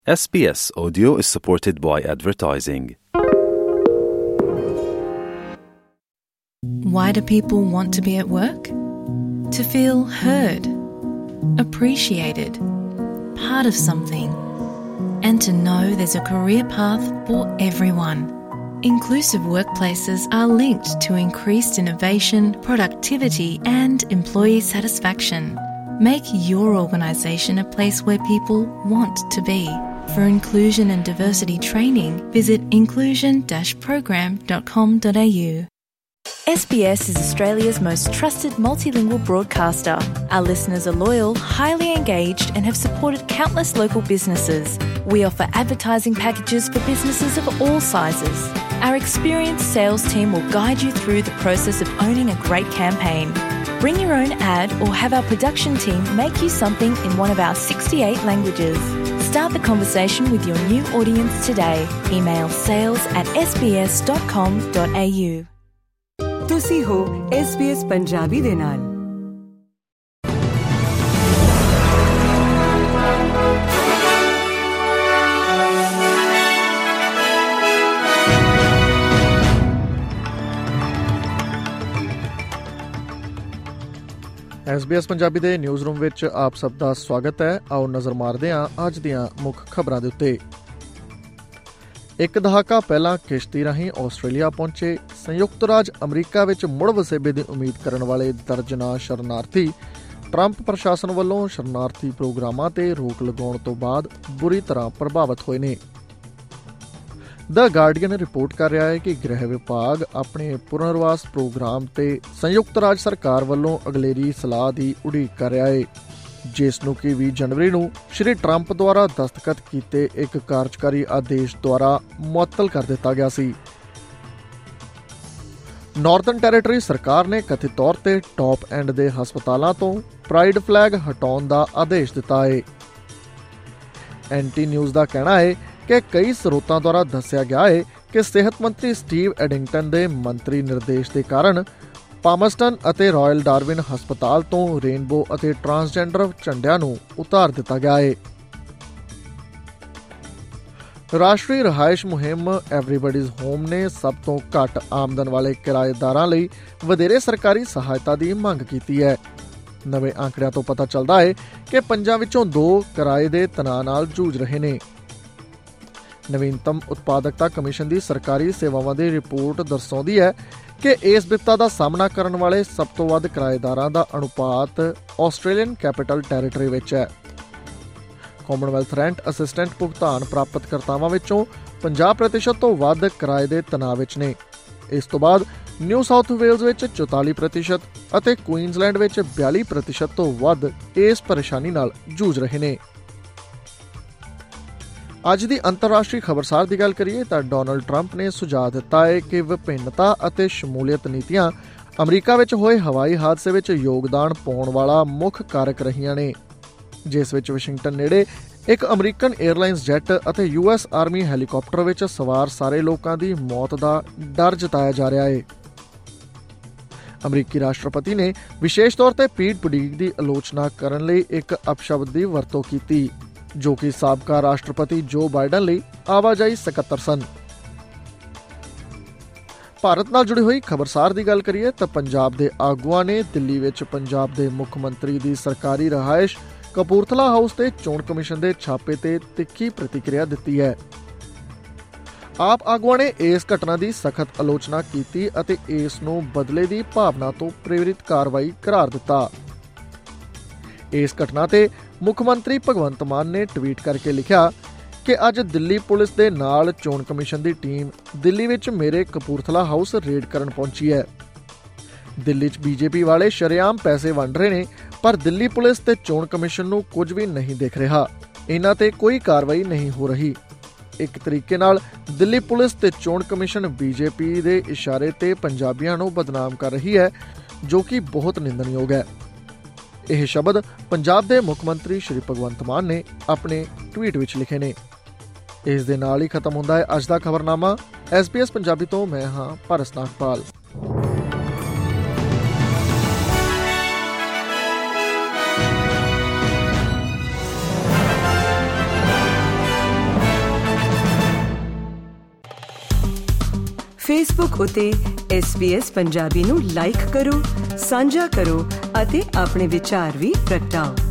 SBS Audio is supported by advertising. Why do people want to be at work? To feel heard, appreciated, part of something, and to know there's a career path for everyone. Inclusive workplaces are linked to increased innovation, productivity, and employee satisfaction. Make your organisation a place where people want to be. For inclusion and diversity training, visit inclusion-program.com.au. SBS is Australia's most trusted multilingual broadcaster. Our listeners are loyal, highly engaged, and have supported countless local businesses. We offer advertising packages for businesses of all sizes. Our experienced sales team will guide you through the process of owning a great campaign. Bring your own ad or have our production team make you something in one of our 68 languages. Start the conversation with your new audience today. Email sales@sbs.com.au. ਤੁਸੀਂ ਹੋ SBS Punjabi ਦੇ ਨਾਲ। SBS Punjabi ਦੇ news room ਵਿੱਚ ਆਪ ਸਭ ਦਾ ਸਵਾਗਤ ਹੈ। ਆਓ ਨਜ਼ਰ ਮਾਰਦੇ ਹਾਂ ਅੱਜ ਦੀਆਂ ਮੁੱਖ ਖਬਰਾਂ ਦੇ ਉੱਤੇ। ਇੱਕ ਦਹਾਕਾ ਪਹਿਲਾਂ ਕਿਸ਼ਤੀ ਰਾਹੀਂ ਆਸਟ੍ਰੇਲੀਆ ਪਹੁੰਚੇ ਸੰਯੁਕਤ ਰਾਜ ਅਮਰੀਕਾ ਵਿੱਚ ਮੁੜ ਵਸੇਬੇ ਦੀ ਉਮੀਦ ਕਰਨ ਵਾਲੇ ਦਰਜਨਾਂ ਸ਼ਰਨਾਰਥੀ ਟਰੰਪ ਪ੍ਰਸ਼ਾਸਨ ਵੱਲੋਂ ਸ਼ਰਨਾਰਥੀ ਪ੍ਰੋਗਰਾਮਾਂ ਤੇ ਰੋਕ ਲਗਾਉਣ ਤੋਂ ਬਾਅਦ ਬੁਰੀ ਤਰ੍ਹਾਂ ਪ੍ਰਭਾਵਿਤ ਹੋਏ ਨੇ। ਦ ਗਾਰਡੀਅਨ ਰਿਪੋਰਟ ਕਰ ਰਿਹਾ ਹੈ ਕਿ ਗ੍ਰਹਿ ਵਿਭਾਗ ਆਪਣੇ ਪੁਨਰਵਾਸ ਪ੍ਰੋਗਰਾਮ ਤੇ ਸੰਯੁਕਤ ਰਾਜ ਸਰਕਾਰ ਵੱਲੋਂ ਅਗਲੇਰੀ ਸਲਾਹ ਦੀ ਉਡੀਕ ਕਰ ਰਿਹਾ ਹੈ, ਜਿਸ ਨੂੰ ਕਿ 20 ਜਨਵਰੀ ਨੂੰ ਸ਼੍ਰੀ ਟਰੰਪ ਦੁਆਰਾ ਦਸਤਖਤ ਕੀਤੇ ਇੱਕ ਕਾਰਜਕਾਰੀ ਆਦੇਸ਼ ਦੁਆਰਾ ਮੁਅੱਤਲ ਕਰ ਦਿੱਤਾ ਗਿਆ ਸੀ। ਨਾਰਦਰਨ ਟੈਰੀਟਰੀ ਸਰਕਾਰ ਨੇ ਕਥਿਤ ਤੌਰ ਤੇ ਟਾਪ ਐਂਡ ਦੇ ਹਸਪਤਾਲਾਂ ਤੋਂ ਪ੍ਰਾਈਡ ਫਲੈਗ ਹਟਾਉਣ ਦਾ ਆਦੇਸ਼ ਦਿੱਤਾ ਹੈ। ਐਂਟੀ ਨਿਊਜ਼ ਦਾ ਕਹਿਣਾ ਹੈ ਕਿ ਕਈ ਸਰੋਤਾਂ ਦੁਆਰਾ ਦੱਸਿਆ ਗਿਆ ਹੈ ਕਿ ਸਿਹਤ ਮੰਤਰੀ ਸਟੀਵ ਐਡਿੰਗਟਨ ਦੇ ਮੰਤਰੀ ਨਿਰਦੇਸ਼ ਦੇ ਕਾਰਨ ਪਾਮਸਟਨ ਅਤੇ ਰਾਇਲ ਡਾਰਵਿਨ ਹਸਪਤਾਲ ਤੋਂ ਰੇਨਬੋ ਅਤੇ ਟਰਾਂਸਜੈਂਡਰ ਝੰਡਿਆਂ ਨੂੰ ਉਤਾਰ ਦਿੱਤਾ ਗਿਆ ਹੈ। ਰਾਸ਼ਟਰੀ ਰਿਹਾਇਸ਼ ਮੁਹਿੰਮ ਐਵਰੀਬਡੀਜ਼ ਹੋਮ ਨੇ ਸਭ ਤੋਂ ਘੱਟ ਆਮਦਨ ਵਾਲੇ ਕਿਰਾਏਦਾਰਾਂ ਲਈ ਵਧੇਰੇ ਸਰਕਾਰੀ ਸਹਾਇਤਾ ਦੀ ਮੰਗ ਕੀਤੀ ਹੈ। ਨਵੇਂ ਅੰਕੜਿਆਂ ਤੋਂ ਪਤਾ ਚੱਲਦਾ ਹੈ ਕਿ 5 ਵਿੱਚੋਂ 2 ਕਿਰਾਏ ਦੇ ਤਣਾਅ ਨਾਲ ਜੂਝ ਰਹੇ ਨੇ। ਨਵੀਨਤਮ ਉਤਪਾਦਕਤਾ ਕਮਿਸ਼ਨ ਦੀ ਸਰਕਾਰੀ ਸੇਵਾਵਾਂ ਦੀ ਰਿਪੋਰਟ ਦਰਸਾਉਂਦੀ ਹੈ ਕਿ ਇਸ ਬਿਪਤਾ ਦਾ ਸਾਹਮਣਾ ਕਰਨ ਵਾਲੇ ਸਭ ਤੋਂ ਵੱਧ ਕਿਰਾਏਦਾਰਾਂ ਦਾ ਅਨੁਪਾਤ ਆਸਟ੍ਰੇਲੀਅਨ ਕੈਪੀਟਲ ਟੈਰੀਟਰੀ ਵਿੱਚ ਹੈ। ਕਾਮਨਵੈਲਥ ਰੈਂਟ ਅਸਿਸਟੈਂਟ ਭੁਗਤਾਨ ਪ੍ਰਾਪਤ ਕਰਤਾਵਾਂ ਵਿੱਚੋਂ 50% ਤੋਂ ਵੱਧ ਕਿਰਾਏ ਦੇ ਤਣਾਅ ਵਿੱਚ ਨੇ। ਇਸ ਤੋਂ ਬਾਅਦ ਨਿਊ ਸਾਊਥ ਵੇਲਜ਼ ਵਿੱਚ 44% ਅਤੇ ਕੁਈਨਜ਼ਲੈਂਡ ਵਿੱਚ 42% ਤੋਂ ਵੱਧ ਇਸ ਪਰੇਸ਼ਾਨੀ ਨਾਲ ਜੂਝ ਰਹੇ ਨੇ। ਅੱਜ ਦੀ ਅੰਤਰਰਾਸ਼ਟਰੀ ਖਬਰਸਾਰ ਦੀ ਗੱਲ ਕਰੀਏ ਤਾਂ ਡੋਨਲਡ ਟਰੰਪ ਨੇ ਸੁਝਾਅ ਦਿੱਤਾ ਹੈ ਕਿ ਵਿਭਿੰਨਤਾ ਅਤੇ ਸ਼ਮੂਲੀਅਤ ਨੀਤੀਆਂ ਅਮਰੀਕਾ ਵਿੱਚ ਹੋਏ ਹਵਾਈ ਹਾਦਸੇ ਵਿੱਚ ਯੋਗਦਾਨ ਪਾਉਣ ਵਾਲਾ ਮੁੱਖ ਕਾਰਕ ਰਹੀਆਂ ਨੇ, ਜਿਸ ਵਿੱਚ ਵਾਸ਼ਿੰਗਟਨ ਨੇੜੇ ਇੱਕ ਅਮਰੀਕਨ 에ਅਰਲਾਈਨਸ ਜੈਟ ਅਤੇ US ਆਰਮੀ ਹੈਲੀਕਾਪਟਰ ਵਿੱਚ ਸਵਾਰ ਸਾਰੇ ਲੋਕਾਂ ਦੀ ਮੌਤ ਦਾ ਡਰ ਜਤਾਇਆ ਜਾ ਰਿਹਾ ਹੈ। ਅਮਰੀਕੀ ਰਾਸ਼ਟਰਪਤੀ ਨੇ ਵਿਸ਼ੇਸ਼ ਤੌਰ ਤੇ ਪੀਟ ਬੁਟੀਜੇਗ ਦੀ ਆਲੋਚਨਾ ਕਰਨ ਲਈ ਇੱਕ ਅਪਸ਼ਬਦ ਦੀ ਵਰਤੋਂ ਕੀਤੀ, ਜੋ ਕਿ ਸਾਬਕਾ ਰਾਸ਼ਟਰਪਤੀ ਜੋ ਬਾਈਡਨ ਲਈ ਆਵਾਜਾਈ ਸਕੱਤਰ ਸਨ। ਭਾਰਤ ਨਾਲ ਜੁੜੀ ਹੋਈ ਖਬਰਸਾਰ ਦੀ ਗੱਲ ਕਰੀਏ ਤਾਂ ਪੰਜਾਬ ਦੇ ਆਗੂਆਂ ਨੇ ਦਿੱਲੀ ਵਿੱਚ ਪੰਜਾਬ ਦੇ ਮੁੱਖ ਮੰਤਰੀ ਦੀ ਸਰਕਾਰੀ ਰਿਹਾਇਸ਼ ਕਪੂਰਥਲਾ ਹਾਊਸ ਤੇ ਚੋਣ ਕਮਿਸ਼ਨ ਦੇ ਛਾਪੇ ਤੇ ਤਿੱਖੀ ਪ੍ਰਤੀਕਿਰਿਆ ਦਿੱਤੀ ਹੈ। ਆਪ ਆਗੂਆਂ ਨੇ ਇਸ ਘਟਨਾ ਦੀ ਸਖਤ ਆਲੋਚਨਾ ਕੀਤੀ ਅਤੇ ਇਸ ਨੂੰ ਬਦਲੇ ਦੀ ਭਾਵਨਾ ਤੋਂ ਪ੍ਰੇਰਿਤ ਕਾਰਵਾਈ ਕਰਾਰ ਦਿੱਤਾ। ਇਸ ਘਟਨਾ ਤੇ ਮੁੱਖ ਮੰਤਰੀ ਭਗਵੰਤ ਮਾਨ ਨੇ ਟਵੀਟ ਕਰਕੇ ਲਿਖਿਆ ਕਿ ਅੱਜ ਦਿੱਲੀ ਪੁਲਿਸ ਦੇ ਨਾਲ ਚੋਣ ਕਮਿਸ਼ਨ ਦੀ ਟੀਮ ਦਿੱਲੀ ਵਿੱਚ ਮੇਰੇ ਕਪੂਰਥਲਾ ਹਾਊਸ ਰੇਡ ਕਰਨ ਪਹੁੰਚੀ ਹੈ। ਦਿੱਲੀ 'ਚ BJP ਵਾਲੇ ਸ਼ਰੇਆਮ ਪੈਸੇ ਵੰਡ ਰਹੇ ਨੇ, ਪਰ ਦਿੱਲੀ ਪੁਲਿਸ ਤੇ ਚੋਣ ਕਮਿਸ਼ਨ ਨੂੰ ਕੁਝ ਵੀ ਨਹੀਂ ਦਿਖ ਰਿਹਾ। ਇਹਨਾਂ ਤੇ ਕੋਈ ਕਾਰਵਾਈ ਨਹੀਂ ਹੋ ਰਹੀ। ਇੱਕ ਤਰੀਕੇ ਨਾਲ ਦਿੱਲੀ ਪੁਲਿਸ ਤੇ ਚੋਣ ਕਮਿਸ਼ਨ BJP ਦੇ ਇਸ਼ਾਰੇ ਤੇ ਪੰਜਾਬੀਆਂ ਨੂੰ ਬਦਨਾਮ ਕਰ ਰਹੀ ਹੈ, ਜੋ ਕਿ ਬਹੁਤ ਨਿੰਦਣਯੋਗ ਹੈ। ਇਹ ਸ਼ਬਦ ਪੰਜਾਬ ਦੇ ਮੁੱਖ ਮੰਤਰੀ ਸ਼੍ਰੀ ਭਗਵੰਤ ਮਾਨ ਨੇ ਆਪਣੇ ਟਵੀਟ ਵਿੱਚ ਲਿਖੇ ਨੇ। ਇਸ ਦੇ ਨਾਲ ਹੀ ਖਤਮ ਹੁੰਦਾ ਹੈ ਅੱਜ ਦਾ ਖਬਰਨਾਮਾ। SBS ਪੰਜਾਬੀ ਤੋਂ ਮੈਂ ਹਾਂ ਪਾਰਸ ਨਾਗਪਾਲ। ਫੇਸਬੁੱਕ ਉਤੇ SBS ਪੰਜਾਬੀ ਨੂੰ ਲਾਈਕ ਕਰੋ, ਸਾਂਝਾ ਕਰੋ ਅਤੇ ਆਪਣੇ ਵਿਚਾਰ ਵੀ ਪ੍ਰਗਟਾਓ।